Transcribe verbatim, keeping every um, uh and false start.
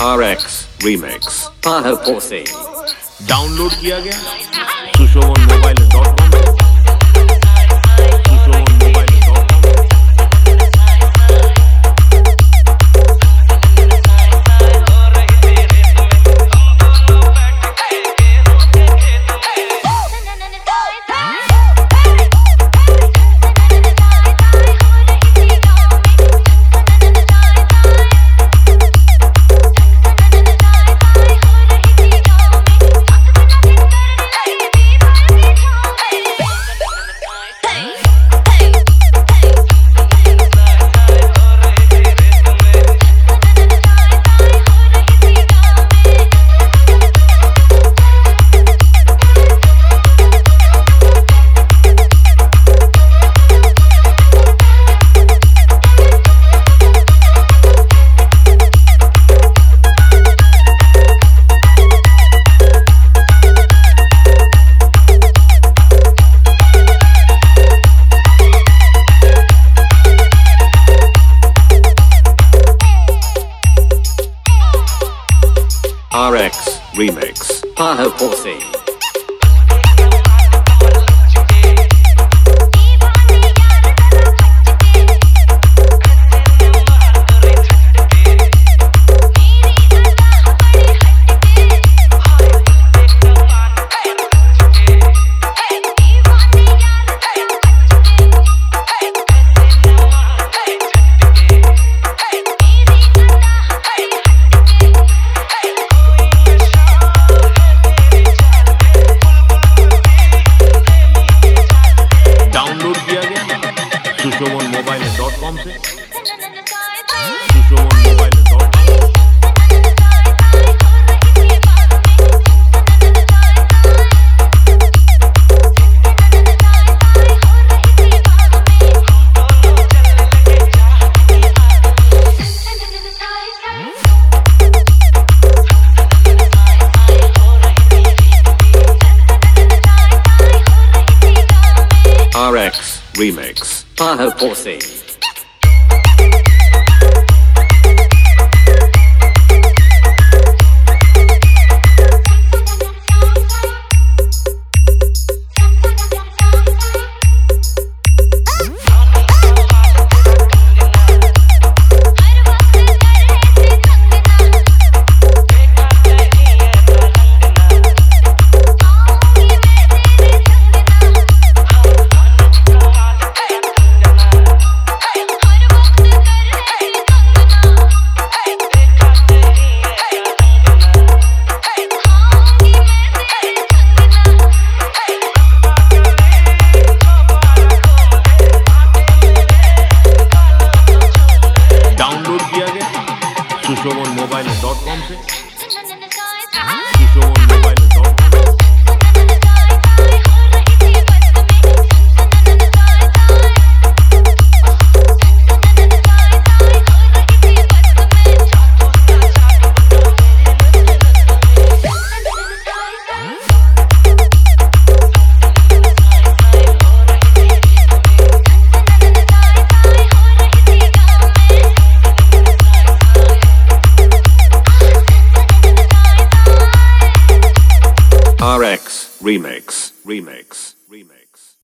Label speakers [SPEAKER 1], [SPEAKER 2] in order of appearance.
[SPEAKER 1] आर X remix पाहो पोसे
[SPEAKER 2] download किया गया Sushobhan mobile dot com Sushobhan mobile dot com.
[SPEAKER 1] R X remix पाहो पोसे
[SPEAKER 2] सुशोभन मोबाइल डॉट कॉम से Sushobhan mobile dot com.
[SPEAKER 1] R X remix पाहो पोसे सुशोभन मोबाइल डॉट कॉम से Sushobhan mobile dot com. R X remix remix remix